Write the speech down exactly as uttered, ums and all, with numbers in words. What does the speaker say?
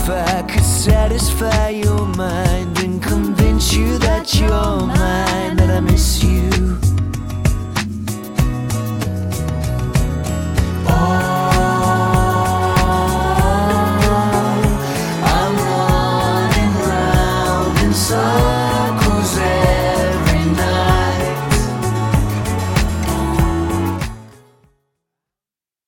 if I could satisfy your mind and come